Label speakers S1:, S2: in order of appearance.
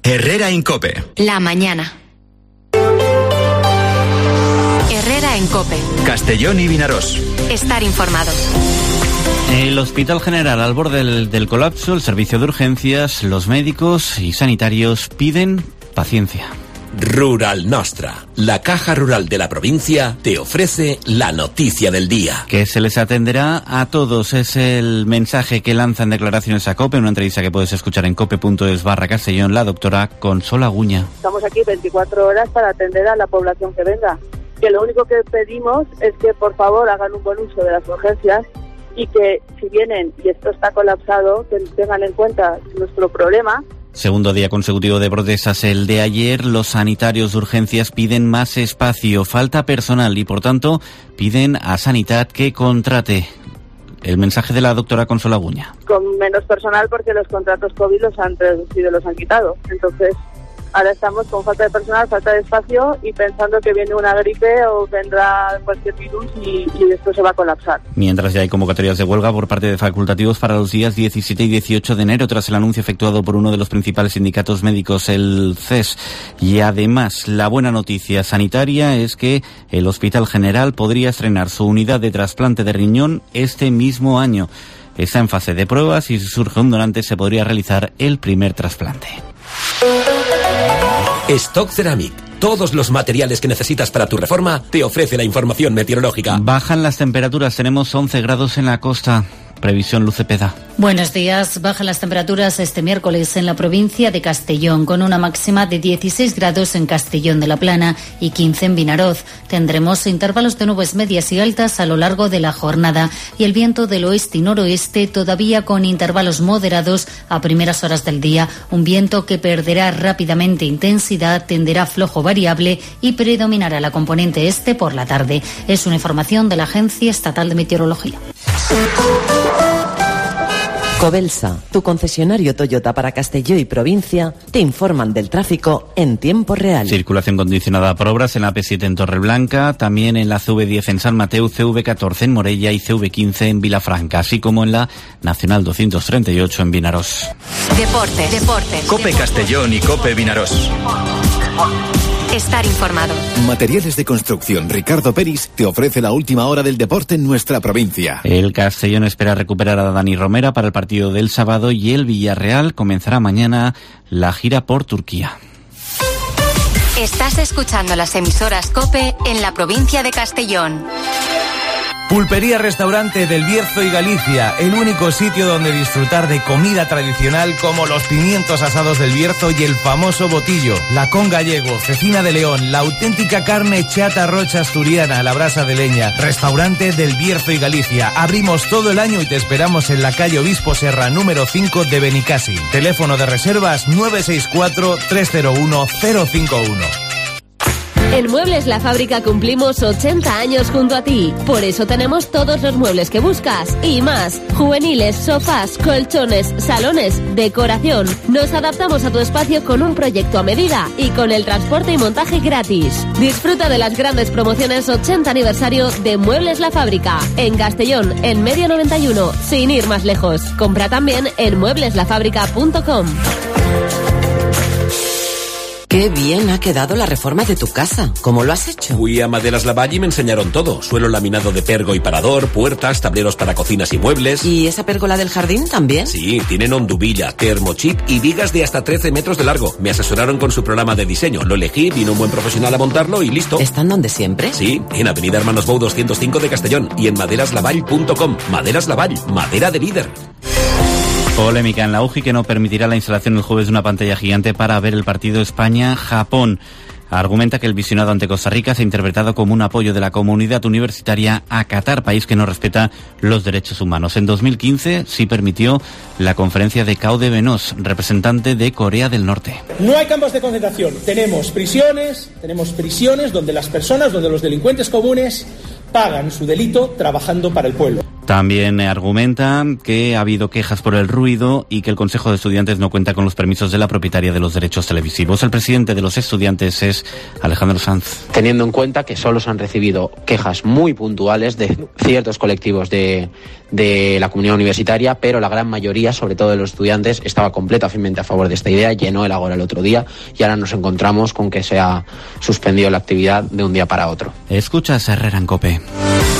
S1: Herrera en COPE.
S2: La mañana. Herrera en COPE.
S1: Castellón y Vinarós.
S2: Estar informado.
S3: El Hospital General al borde del colapso, el servicio de urgencias, los médicos y sanitarios piden paciencia.
S4: Rural Nostra, la caja rural de la provincia, te ofrece la noticia del día.
S3: Que se les atenderá a todos, es el mensaje que lanza en declaraciones a COPE, una entrevista que puedes escuchar en cope.es/Castellón, la doctora Consola Guña.
S5: Estamos aquí 24 horas para atender a la población que venga, que lo único que pedimos es que por favor hagan un buen uso de las urgencias y que si vienen y esto está colapsado, que tengan en cuenta nuestro problema.
S3: Segundo día consecutivo de protestas, el de ayer. Los sanitarios de urgencias piden más espacio, falta personal y, por tanto, piden a Sanitat que contrate. El mensaje de la doctora Consola Guña.
S5: Con menos personal porque los contratos COVID los han reducido, los han quitado. Entonces, ahora estamos con falta de personal, falta de espacio y pensando que viene una gripe o vendrá cualquier virus y esto se va a colapsar.
S3: Mientras ya hay convocatorias de huelga por parte de facultativos para los días 17 y 18 de enero tras el anuncio efectuado por uno de los principales sindicatos médicos, el CES. Y además, la buena noticia sanitaria es que el Hospital General podría estrenar su unidad de trasplante de riñón este mismo año. Está en fase de pruebas y si surge un donante se podría realizar el primer trasplante.
S4: Stock Ceramic. Todos los materiales que necesitas para tu reforma te ofrece la información meteorológica.
S3: Bajan las temperaturas, tenemos 11 grados en la costa. Previsión Luz Cepeda.
S6: Buenos días. Bajan las temperaturas este miércoles en la provincia de Castellón, con una máxima de 16 grados en Castellón de la Plana y 15 en Vinaroz. Tendremos intervalos de nubes medias y altas a lo largo de la jornada y el viento del oeste y noroeste todavía con intervalos moderados a primeras horas del día. Un viento que perderá rápidamente intensidad, tenderá flojo variable y predominará la componente este por la tarde. Es una información de la Agencia Estatal de Meteorología.
S7: Covelsa, tu concesionario Toyota para Castelló y provincia, te informan del tráfico en tiempo real.
S3: Circulación condicionada por obras en la AP7 en Torreblanca, también en la CV10 en San Mateu, CV14 en Morella y CV15 en Vilafranca, así como en la Nacional 238 en Vinarós.
S2: Deporte.
S1: COPE Castellón y COPE Vinarós.
S2: Estar informado.
S8: Materiales de construcción Ricardo Peris te ofrece la última hora del deporte en nuestra provincia.
S3: El Castellón espera recuperar a Dani Romera para el partido del sábado y el Villarreal comenzará mañana la gira por Turquía.
S2: Estás escuchando las emisoras COPE en la provincia de Castellón.
S9: Pulpería Restaurante del Bierzo y Galicia, el único sitio donde disfrutar de comida tradicional como los pimientos asados del Bierzo y el famoso botillo, lacón gallego, cecina de león, la auténtica carne chata rocha asturiana a la brasa de leña. Restaurante del Bierzo y Galicia. Abrimos todo el año y te esperamos en la calle Obispo Serra número 5 de Benicasi. Teléfono de reservas 964 301 051.
S10: En Muebles La Fábrica cumplimos 80 años junto a ti. Por eso tenemos todos los muebles que buscas y más. Juveniles, sofás, colchones, salones, decoración. Nos adaptamos a tu espacio con un proyecto a medida y con el transporte y montaje gratis. Disfruta de las grandes promociones 80 aniversario de Muebles La Fábrica. En Castellón, en Medio 91, sin ir más lejos. Compra también en muebleslafábrica.com.
S7: Qué bien ha quedado la reforma de tu casa. ¿Cómo lo has hecho?
S4: Fui a Maderas Lavalle y me enseñaron todo. Suelo laminado de pergo y parador, puertas, tableros para cocinas y muebles.
S7: ¿Y esa pérgola del jardín también?
S4: Sí, tienen hondubilla, termochip y vigas de hasta 13 metros de largo. Me asesoraron con su programa de diseño. Lo elegí, vino un buen profesional a montarlo y listo.
S7: ¿Están donde siempre?
S4: Sí, en Avenida Hermanos Bou 205 de Castellón y en maderaslavall.com. Maderas Lavall, madera de líder.
S3: Polémica en la UJI que no permitirá la instalación el jueves de una pantalla gigante para ver el partido España-Japón. Argumenta que el visionado ante Costa Rica se ha interpretado como un apoyo de la comunidad universitaria a Qatar, país que no respeta los derechos humanos. En 2015 sí permitió la conferencia de Cao de Benos, representante de Corea del Norte.
S11: No hay campos de concentración, tenemos prisiones donde las personas, donde los delincuentes comunes pagan su delito trabajando para el pueblo.
S3: También argumenta que ha habido quejas por el ruido y que el Consejo de Estudiantes no cuenta con los permisos de la propietaria de los derechos televisivos. El presidente de los estudiantes es Alejandro Sanz.
S12: Teniendo en cuenta que solo se han recibido quejas muy puntuales de ciertos colectivos de la comunidad universitaria, pero la gran mayoría, sobre todo de los estudiantes, estaba completamente a favor de esta idea, llenó el Ágora el otro día y ahora nos encontramos con que se ha suspendido la actividad de un día para otro.
S3: Escuchas a Herrera en COPE.